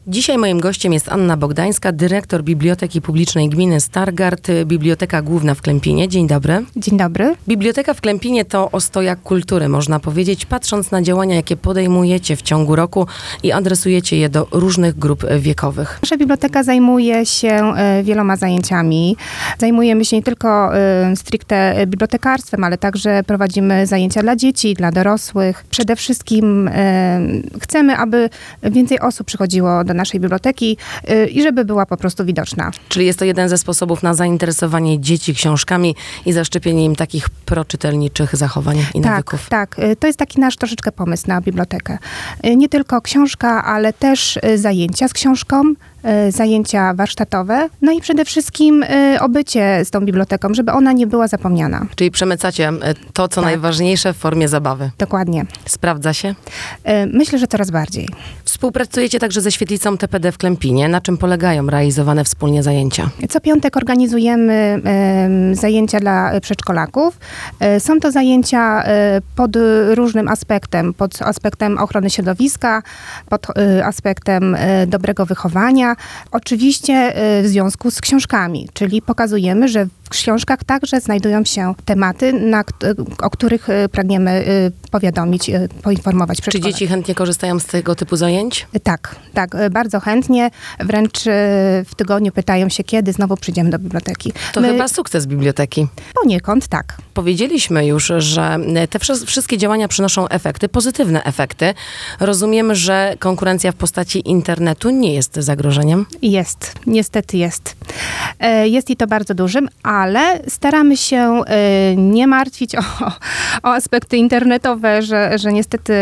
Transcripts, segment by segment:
Dzisiaj moim gościem jest Anna Bogdańska, dyrektor Biblioteki Publicznej Gminy Stargard, Biblioteka Główna w Klępinie. Dzień dobry. Dzień dobry. Biblioteka w Klępinie to ostojak kultury, można powiedzieć, patrząc na działania, jakie podejmujecie w ciągu roku i adresujecie je do różnych grup wiekowych. Nasza biblioteka zajmuje się wieloma zajęciami. Zajmujemy się nie tylko stricte bibliotekarstwem, ale także prowadzimy zajęcia dla dzieci, dla dorosłych. Przede wszystkim chcemy, aby więcej osób przychodziło do naszej biblioteki i żeby była po prostu widoczna. Czyli jest to jeden ze sposobów na zainteresowanie dzieci książkami i zaszczepienie im takich proczytelniczych zachowań i nawyków. Tak. To jest taki nasz troszeczkę pomysł na bibliotekę. Nie tylko książka, ale też zajęcia z książką, zajęcia warsztatowe, no i przede wszystkim obycie z tą biblioteką, żeby ona nie była zapomniana. Czyli przemycacie to, co najważniejsze w formie zabawy. Dokładnie. Sprawdza się? Myślę, że coraz bardziej. Współpracujecie także ze Świetlicą TPD w Klępinie. Na czym polegają realizowane wspólnie zajęcia? Co piątek organizujemy zajęcia dla przedszkolaków. Są to zajęcia pod różnym aspektem. Pod aspektem ochrony środowiska, pod aspektem dobrego wychowania. Oczywiście w związku z książkami, czyli pokazujemy, że w książkach także znajdują się tematy, o których pragniemy powiadomić, poinformować Czy przedszkolaki. dzieci chętnie korzystają z tego typu zajęć? Tak, bardzo chętnie. Wręcz w tygodniu pytają się, kiedy znowu przyjdziemy do biblioteki. To chyba sukces biblioteki. Poniekąd tak. Powiedzieliśmy już, że te wszystkie działania przynoszą efekty, pozytywne efekty. Rozumiemy, że konkurencja w postaci internetu nie jest zagrożeniem? Jest, niestety jest. Jest i to bardzo dużym, ale staramy się nie martwić o aspekty internetowe, że niestety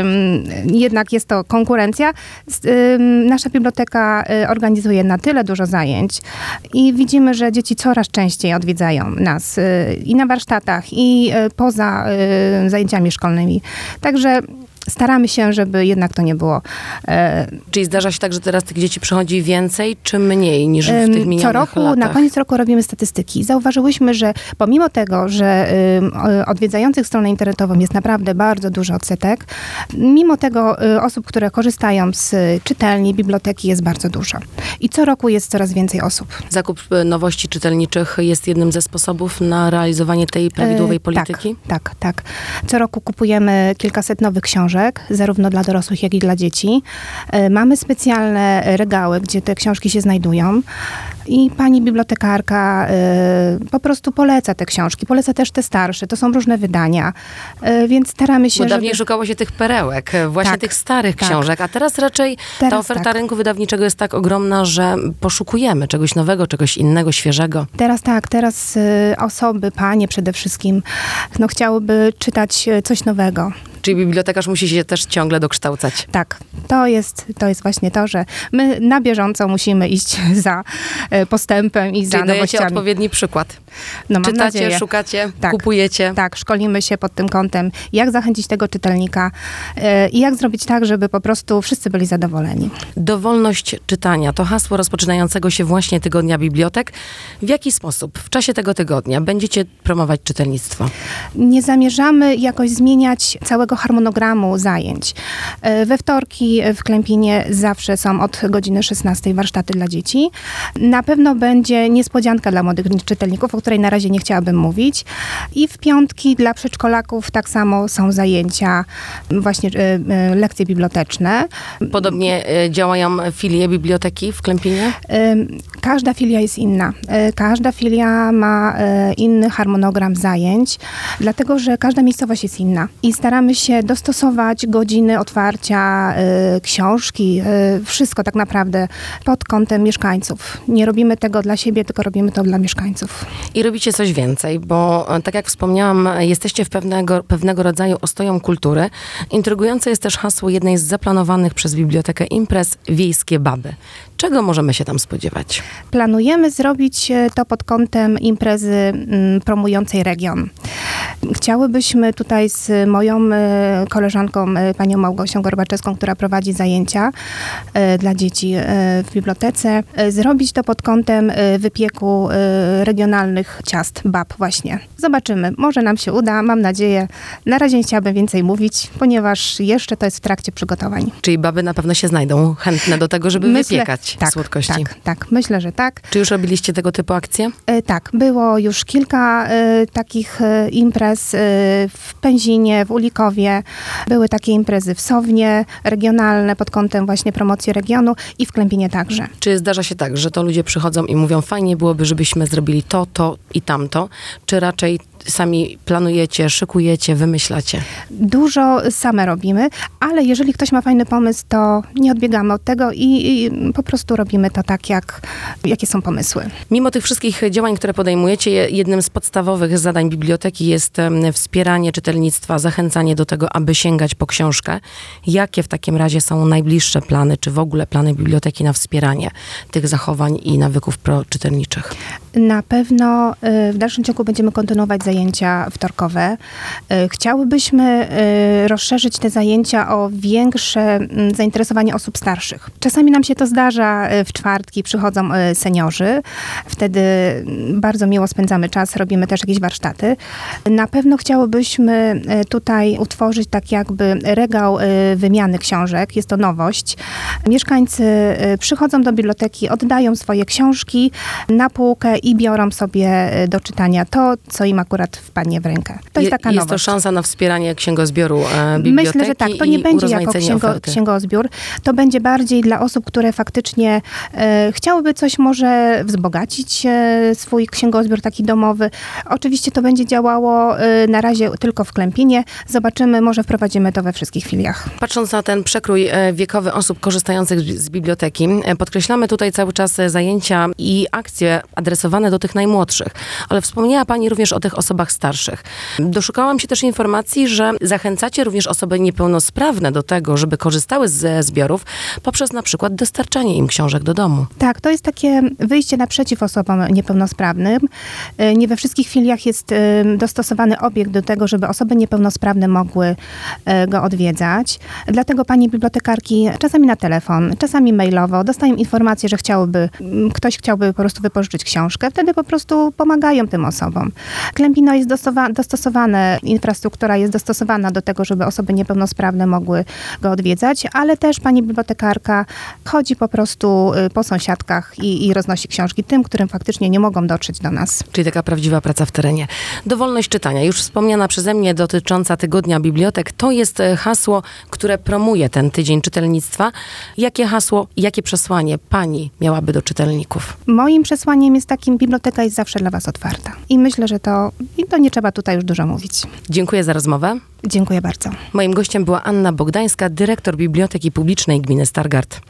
jednak jest to konkurencja. Nasza biblioteka organizuje na tyle dużo zajęć i widzimy, że dzieci coraz częściej odwiedzają nas i na warsztatach, i poza zajęciami szkolnymi. Także staramy się, żeby jednak to nie było. Czyli zdarza się tak, że teraz tych dzieci przychodzi więcej, czy mniej niż w tych minionych Co roku, latach? na koniec roku robimy statystyki. Zauważyłyśmy, że pomimo tego, że odwiedzających stronę internetową jest naprawdę bardzo duży odsetek, mimo tego osób, które korzystają z czytelni, biblioteki jest bardzo dużo. I co roku jest coraz więcej osób. Zakup nowości czytelniczych jest jednym ze sposobów na realizowanie tej prawidłowej polityki? Tak. Co roku kupujemy kilkaset nowych książek, zarówno dla dorosłych, jak i dla dzieci. Mamy specjalne regały, gdzie te książki się znajdują i pani bibliotekarka po prostu poleca te książki. Poleca też te starsze. To są różne wydania, więc staramy się, Bo dawniej szukało się tych perełek, właśnie tych starych książek, a teraz raczej ta oferta rynku wydawniczego jest tak ogromna, że poszukujemy czegoś nowego, czegoś innego, świeżego. Teraz osoby, panie przede wszystkim, chciałyby czytać coś nowego. Czyli bibliotekarz musi się też ciągle dokształcać. Tak, to jest właśnie to, że my na bieżąco musimy iść za postępem i za Czyli dajecie nowościami. odpowiedni przykład. Mam Czytacie, nadzieję. szukacie, Tak. kupujecie. Tak, szkolimy się pod tym kątem, jak zachęcić tego czytelnika i jak zrobić tak, żeby po prostu wszyscy byli zadowoleni. Dowolność czytania to hasło rozpoczynającego się właśnie Tygodnia Bibliotek. W jaki sposób w czasie tego tygodnia będziecie promować czytelnictwo? Nie zamierzamy jakoś zmieniać całego harmonogramu zajęć. We wtorki w Klępinie zawsze są od godziny 16 warsztaty dla dzieci. Na pewno będzie niespodzianka dla młodych czytelników, o której na razie nie chciałabym mówić. I w piątki dla przedszkolaków tak samo są zajęcia, właśnie lekcje biblioteczne. Podobnie działają filie biblioteki w Klępinie? Każda filia jest inna. Każda filia ma inny harmonogram zajęć, dlatego że każda miejscowość jest inna. I staramy się dostosować godziny otwarcia, książki, wszystko tak naprawdę pod kątem mieszkańców. Nie robimy tego dla siebie, tylko robimy to dla mieszkańców. I robicie coś więcej, bo tak jak wspomniałam, jesteście w pewnego rodzaju ostoją kultury. Intrygujące jest też hasło jednej z zaplanowanych przez bibliotekę imprez Wiejskie Baby. Czego możemy się tam spodziewać? Planujemy zrobić to pod kątem imprezy promującej region. Chciałybyśmy tutaj z moją koleżanką, panią Małgosią Gorbaczewską, która prowadzi zajęcia dla dzieci w bibliotece, zrobić to pod pod kątem wypieku regionalnych ciast, bab właśnie. Zobaczymy, może nam się uda, mam nadzieję. Na razie nie chciałabym więcej mówić, ponieważ jeszcze to jest w trakcie przygotowań. Czyli baby na pewno się znajdą chętne do tego, żeby wypiekać słodkości. Tak, myślę, że tak. Czy już robiliście tego typu akcje? Tak, było już kilka takich imprez w Pęzinie, w Ulikowie. Były takie imprezy w Sownie, regionalne pod kątem właśnie promocji regionu i w Klępinie także. Czy zdarza się tak, że to ludzie przychodzą i mówią, fajnie byłoby, żebyśmy zrobili to i tamto, czy raczej sami planujecie, szykujecie, wymyślacie? Dużo same robimy, ale jeżeli ktoś ma fajny pomysł, to nie odbiegamy od tego i po prostu robimy to tak, jakie są pomysły. Mimo tych wszystkich działań, które podejmujecie, jednym z podstawowych zadań biblioteki jest wspieranie czytelnictwa, zachęcanie do tego, aby sięgać po książkę. Jakie w takim razie są najbliższe plany, czy w ogóle plany biblioteki na wspieranie tych zachowań i nawyków proczytelniczych? Na pewno w dalszym ciągu będziemy kontynuować zajęcia wtorkowe. Chciałybyśmy rozszerzyć te zajęcia o większe zainteresowanie osób starszych. Czasami nam się to zdarza w czwartki, przychodzą seniorzy. Wtedy bardzo miło spędzamy czas, robimy też jakieś warsztaty. Na pewno chciałybyśmy tutaj utworzyć tak jakby regał wymiany książek. Jest to nowość. Mieszkańcy przychodzą do biblioteki, oddają swoje książki na półkę i biorą sobie do czytania to, co im akurat wpadnie w rękę. To jest taka nowość. Jest to szansa na wspieranie księgozbioru biblioteki. Myślę, że tak. To nie będzie jako księgozbiór. To będzie bardziej dla osób, które faktycznie chciałyby coś może wzbogacić swój księgozbiór taki domowy. Oczywiście to będzie działało na razie tylko w Klępinie. Zobaczymy, może wprowadzimy to we wszystkich filiach. Patrząc na ten przekrój wiekowy osób korzystających z biblioteki, podkreślamy tutaj cały czas zajęcia i akcje adresowane do tych najmłodszych. Ale wspomniała Pani również o tych osobach starszych. Doszukałam się też informacji, że zachęcacie również osoby niepełnosprawne do tego, żeby korzystały ze zbiorów poprzez na przykład dostarczanie im książek do domu. Tak, to jest takie wyjście naprzeciw osobom niepełnosprawnym. Nie we wszystkich filiach jest dostosowany obiekt do tego, żeby osoby niepełnosprawne mogły go odwiedzać. Dlatego pani bibliotekarki czasami na telefon, czasami mailowo dostają informację, że ktoś chciałby po prostu wypożyczyć książkę. Wtedy po prostu pomagają tym osobom. Klępino jest dostosowane, infrastruktura jest dostosowana do tego, żeby osoby niepełnosprawne mogły go odwiedzać, ale też pani bibliotekarka chodzi po prostu po sąsiadkach i roznosi książki tym, którym faktycznie nie mogą dotrzeć do nas. Czyli taka prawdziwa praca w terenie. Dowolność czytania, już wspomniana przeze mnie dotycząca Tygodnia Bibliotek, to jest hasło, które promuje ten tydzień czytelnictwa. Jakie hasło, jakie przesłanie pani miałaby do czytelników? Moim przesłaniem jest takim, biblioteka jest zawsze dla was otwarta. I myślę, że to nie trzeba tutaj już dużo mówić. Dziękuję za rozmowę. Dziękuję bardzo. Moim gościem była Anna Bogdańska, dyrektor Biblioteki Publicznej Gminy Stargard.